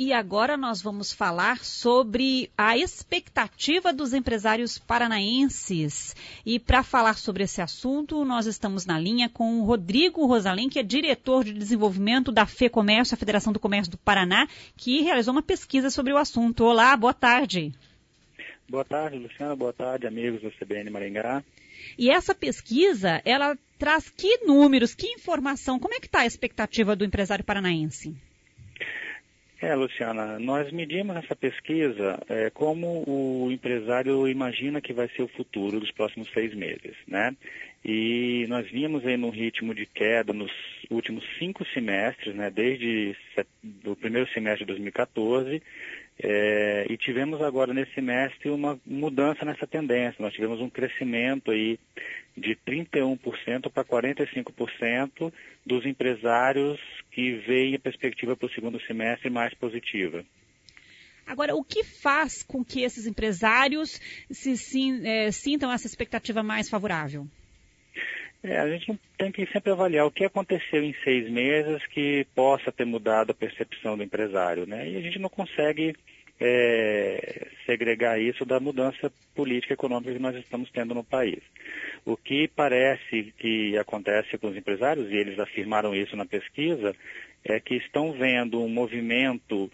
E agora nós vamos falar sobre a expectativa dos empresários paranaenses. E para falar sobre esse assunto, nós estamos na linha com o Rodrigo Rosalém, que é diretor de desenvolvimento da FEComércio, a Federação do Comércio do Paraná, que realizou uma pesquisa sobre o assunto. Olá, boa tarde. Boa tarde, Luciana. Boa tarde, amigos do CBN Maringá. E essa pesquisa, ela traz que números, que informação? Como é que está a expectativa do empresário paranaense? Luciana, nós medimos essa pesquisa como o empresário imagina que vai ser o futuro dos próximos 6 meses, né? E nós vimos aí num ritmo de queda nos últimos 5 semestres, né? Desde o primeiro semestre de 2014, e tivemos agora nesse semestre uma mudança nessa tendência. Nós tivemos um crescimento aí de 31% para 45% dos empresários que veem a perspectiva para o segundo semestre mais positiva. Agora, o que faz com que esses empresários sintam essa expectativa mais favorável? A gente tem que sempre avaliar o que aconteceu em 6 meses que possa ter mudado a percepção do empresário, né? E a gente não consegue segregar isso da mudança política e econômica que nós estamos tendo no país. O que parece que acontece com os empresários, e eles afirmaram isso na pesquisa, é que estão vendo um movimento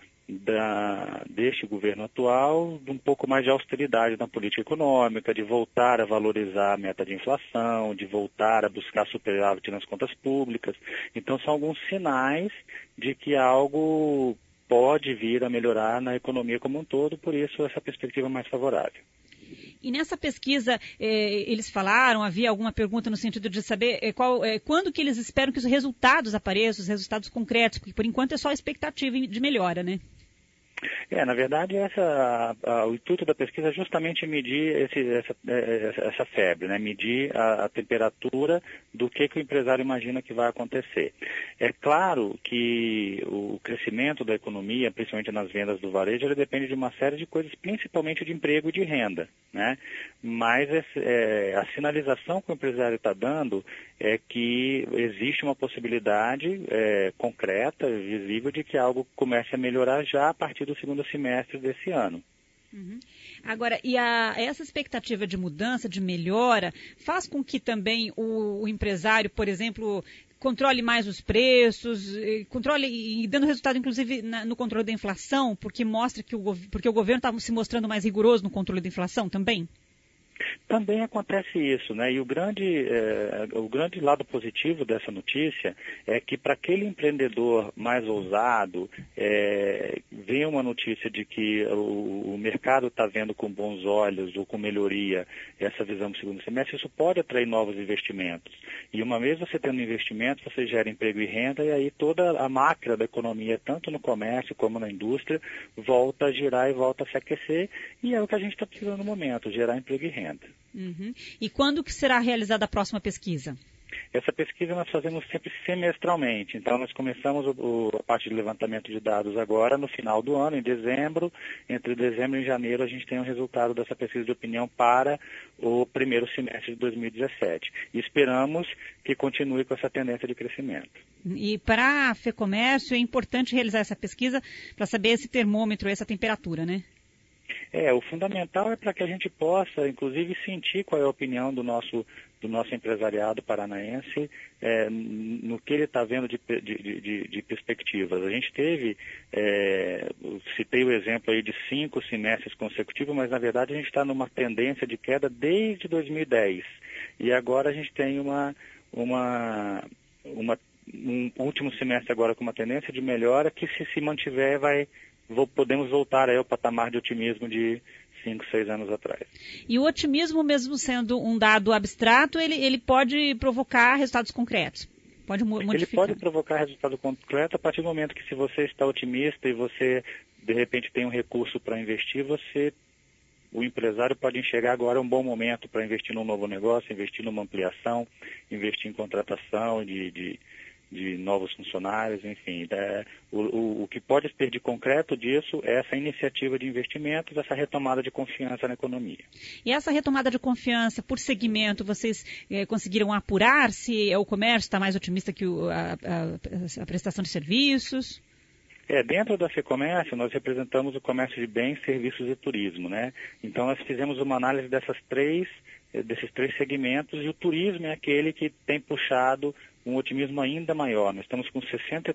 deste governo atual de um pouco mais de austeridade na política econômica, de voltar a valorizar a meta de inflação, de voltar a buscar superávit nas contas públicas. Então, são alguns sinais de que algo pode vir a melhorar na economia como um todo, por isso essa perspectiva mais favorável. E nessa pesquisa, eles falaram, havia alguma pergunta no sentido de saber quando que eles esperam que os resultados apareçam, os resultados concretos, porque por enquanto é só a expectativa de melhora, né? Na verdade, o intuito da pesquisa é justamente medir essa febre, né? Medir a temperatura do que o empresário imagina que vai acontecer. É claro que o crescimento da economia, principalmente nas vendas do varejo, ele depende de uma série de coisas, principalmente de emprego e de renda, né? Mas a sinalização que o empresário está dando é que existe uma possibilidade concreta, visível, de que algo comece a melhorar já a partir do segundo semestre desse ano. Uhum. Agora, essa expectativa de mudança, de melhora, faz com que também o empresário, por exemplo, controle mais os preços, controle e dando resultado, inclusive, no controle da inflação, porque mostra porque o governo está se mostrando mais rigoroso no controle da inflação também? Também acontece isso, né? E o grande lado positivo dessa notícia é que para aquele empreendedor mais ousado, vem uma notícia de que o mercado está vendo com bons olhos ou com melhoria essa visão do segundo semestre, isso pode atrair novos investimentos. E uma vez você tendo investimento, você gera emprego e renda, e aí toda a máquina da economia, tanto no comércio como na indústria, volta a girar e volta a se aquecer, e é o que a gente está precisando no momento, gerar emprego e renda. Uhum. E quando que será realizada a próxima pesquisa? Essa pesquisa nós fazemos sempre semestralmente, então nós começamos a parte de levantamento de dados agora no final do ano, em dezembro. Entre dezembro e janeiro a gente tem o resultado dessa pesquisa de opinião para o primeiro semestre de 2017. E esperamos que continue com essa tendência de crescimento. E para a FEComércio é importante realizar essa pesquisa para saber esse termômetro, essa temperatura, né? O fundamental é para que a gente possa, inclusive, sentir qual é a opinião do nosso empresariado paranaense no que ele está vendo de perspectivas. A gente teve, citei o exemplo aí de 5 semestres consecutivos, mas na verdade a gente está numa tendência de queda desde 2010. E agora a gente tem um último semestre agora com uma tendência de melhora que se mantiver podemos voltar ao patamar de otimismo de 5, 6 anos atrás. E o otimismo, mesmo sendo um dado abstrato, ele pode provocar resultados concretos? Pode modificar? Ele pode provocar resultado concreto a partir do momento que, se você está otimista e você, de repente, tem um recurso para investir, o empresário pode enxergar agora um bom momento para investir num novo negócio, investir numa ampliação, investir em contratação de novos funcionários, enfim. O que pode ter de concreto disso é essa iniciativa de investimentos, essa retomada de confiança na economia. E essa retomada de confiança por segmento, vocês conseguiram apurar se o comércio está mais otimista que a prestação de serviços? Dentro da FEComércio, nós representamos o comércio de bens, serviços e turismo, né? Então, nós fizemos uma análise desses três segmentos, e o turismo é aquele que tem puxado um otimismo ainda maior. Nós estamos com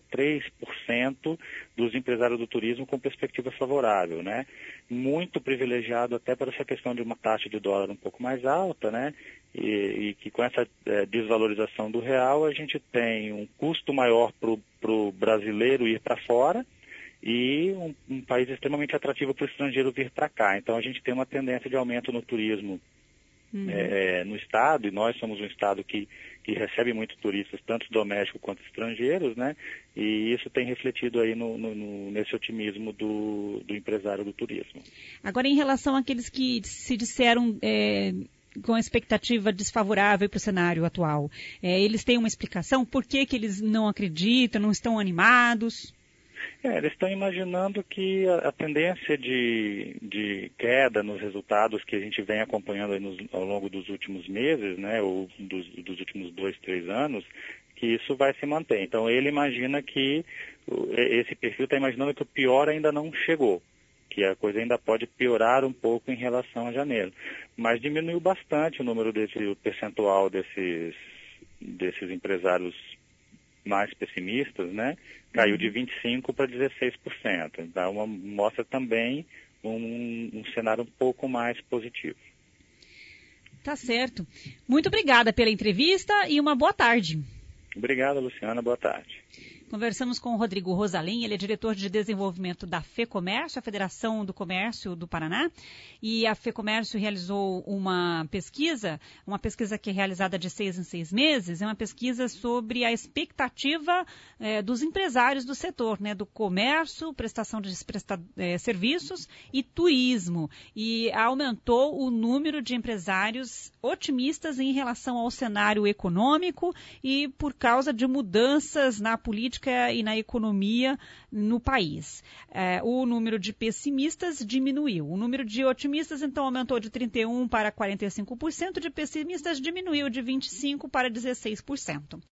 63% dos empresários do turismo com perspectiva favorável, né? Muito privilegiado até por essa questão de uma taxa de dólar um pouco mais alta, né? E que com essa desvalorização do real, a gente tem um custo maior para o brasileiro ir para fora e um país extremamente atrativo para o estrangeiro vir para cá. Então, a gente tem uma tendência de aumento no turismo no estado, e nós somos um estado que recebe muitos turistas, tanto domésticos quanto estrangeiros, né? E isso tem refletido aí nesse otimismo do empresário do turismo. Agora, em relação àqueles que se disseram com expectativa desfavorável para o cenário atual, eles têm uma explicação? Por que eles não acreditam, não estão animados? Eles estão imaginando que a tendência de queda nos resultados que a gente vem acompanhando aí ao longo dos últimos meses, né, ou dos últimos 2, 3 anos, que isso vai se manter. Então, ele imagina que, esse perfil está imaginando que o pior ainda não chegou, que a coisa ainda pode piorar um pouco em relação a janeiro. Mas diminuiu bastante o percentual desses empresários mais pessimistas, né? Caiu de 25% para 16%. Então, mostra também um cenário um pouco mais positivo. Tá certo. Muito obrigada pela entrevista e uma boa tarde. Obrigado, Luciana. Boa tarde. Conversamos com o Rodrigo Rosalim, ele é diretor de desenvolvimento da FEComércio, a Federação do Comércio do Paraná, e a FEComércio realizou uma pesquisa que é realizada de 6 em 6 meses, é uma pesquisa sobre a expectativa dos empresários do setor, né, do comércio, prestação de serviços e turismo, e aumentou o número de empresários otimistas em relação ao cenário econômico e por causa de mudanças na política e na economia no país. O número de pessimistas diminuiu. O número de otimistas, então, aumentou de 31% para 45%, de pessimistas diminuiu de 25% para 16%.